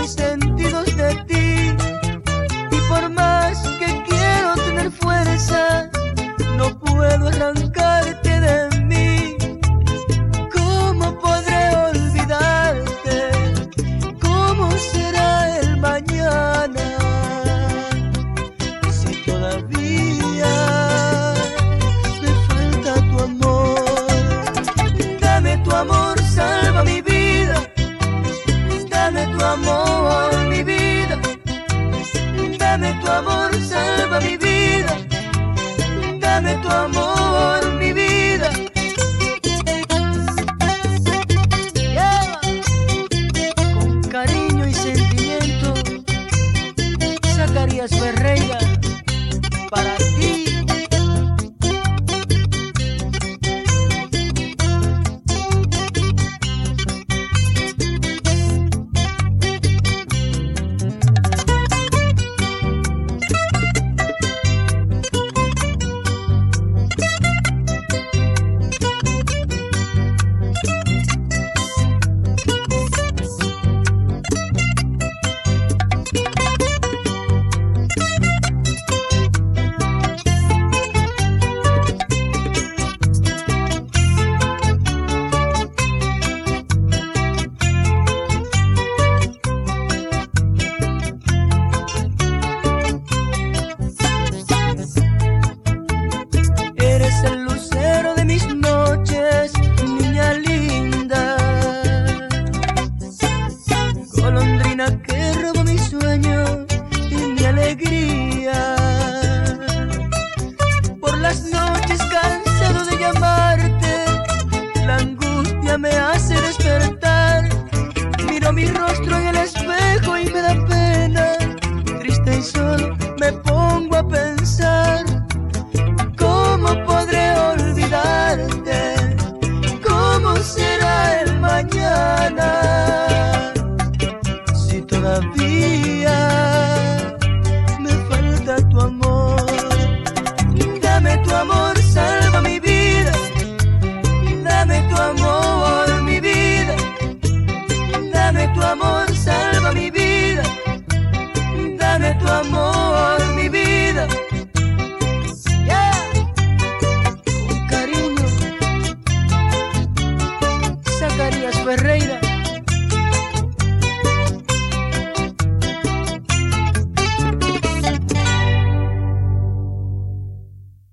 mis sentidos de ti. Y por más que quiero tener fuerza, no puedo arrancarte de mí. ¿Cómo podré olvidarte? ¿Cómo será el mañana? Si todavía me falta tu amor. Dame tu amor, salva mi vida. Dame tu amor, mi vida. Dame tu amor, salva mi vida. Dame tu amor, mi vida. Yeah. Con cariño y sentimiento, Zacarías Ferreira, para ti. El lucero de mis noches, niña linda, golondrina que robó mi sueño y mi alegría. Por las noches cansado de llamarte, la angustia me hace despertar. Miro mi rostro en el espejo y me da pena, triste y solo me pongo a pensar. ¿Cómo podré olvidarte? ¿Cómo será el mañana? Si todavía me falta tu amor. Dame tu amor, salva mi vida. Dame tu amor, mi vida. Dame tu amor, salva mi vida. Dame tu amor.